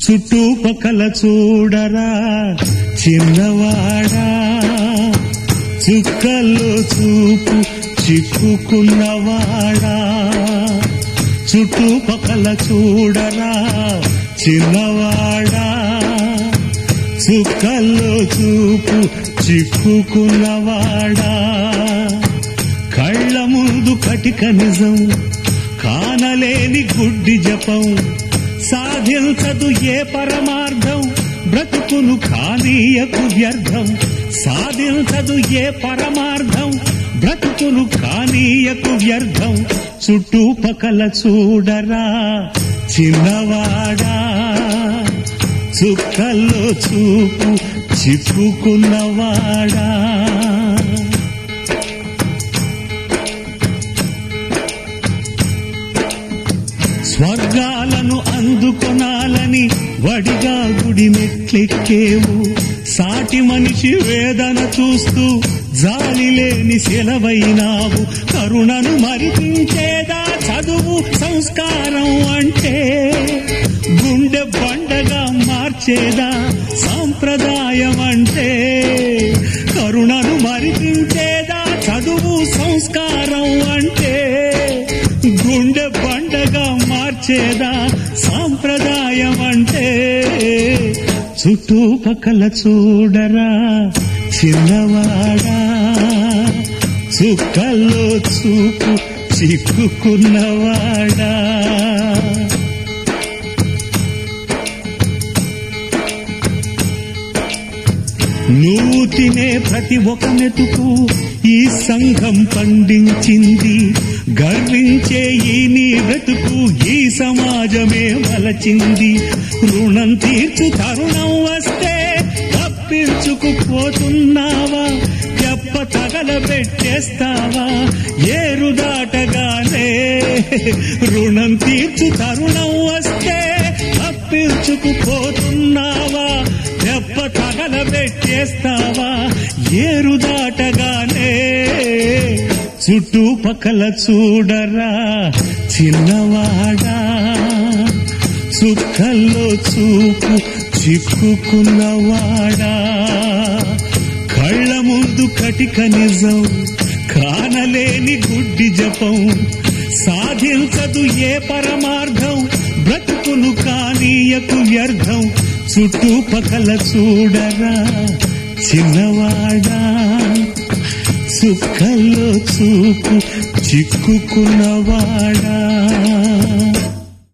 చుట్టుపక్కల చూడరా చిన్నవాడా, చుక్కల్లో చూపు చిక్కుకున్నవాడా. చుట్టుపక్కల చూడరా చిన్నవాడా, చుక్కల్లో చూపు చిక్కుకున్నవాడా. కళ్ళ ముందు కటిక నిజం, కానలేని గుడ్డి జపం, సాధించదు ఏ పరమార్థం, బ్రతుకును కానీయకు వ్యర్థం. సాధించదు ఏ పరమార్థం, బ్రతుకును కానీయకు వ్యర్థం. చుట్టుపక్కల చూడరా చిన్నవాడా, చుక్కల్లో చూపు చిక్కుకున్నవాడా. స్వర్గాలను అందుకొనాలని వడిగా గుడి మెట్లెక్కేవు. సాటి మనిషి వేదన చూస్తూ జాలి లేని సెలవైనావు. కరుణను మరిపించేదా చదువు సంస్కారం అంటే, గుండె బండగా మార్చేదా సాంప్రదాయం అంటే. కరుణను మరిపించేదా చదువు సంస్కారం అంటే, గుండె బండగా మార్చేదా సాంప్రదాయం అంటే. చుట్టుపక్కల చూడరా చిన్నవాడా, చుక్కల్లో చూపు చిక్కుకున్నవాడా. నువ్వు తినే ప్రతి ఒక్క మెతుకు ఈ సంఘం పండించింది. గర్వించే ఈ నీ బ్రతుకు ఈ సమాజమే వలచింది. రుణం తీర్చు తరుణం వస్తే తప్పించుకుపోతున్నావా, చెప్ప తగలబెట్టేస్తావా ఏరు దాటగానే. రుణం తీర్చు తరుణం వస్తే తప్పించుకుపోతున్నావా, చెప్ప తగలబెట్టేస్తావా ఏరు దాటగానే. చుట్టుపక్కల చూడరా చిన్నవాడా, చుక్కల్లో చూపు చిక్కుకున్నవాడా. కళ్ళ ముందు కటిక నిజం, కానలేని గుడ్డి జపం, సాధించదు ఏ పరమార్థం, బ్రతుకును కానీయకు వ్యర్థం. చుట్టుపక్కల చూడరా చిన్నవాడా, చుక్కల్లో చూపు చిక్కుకున్నవాడా.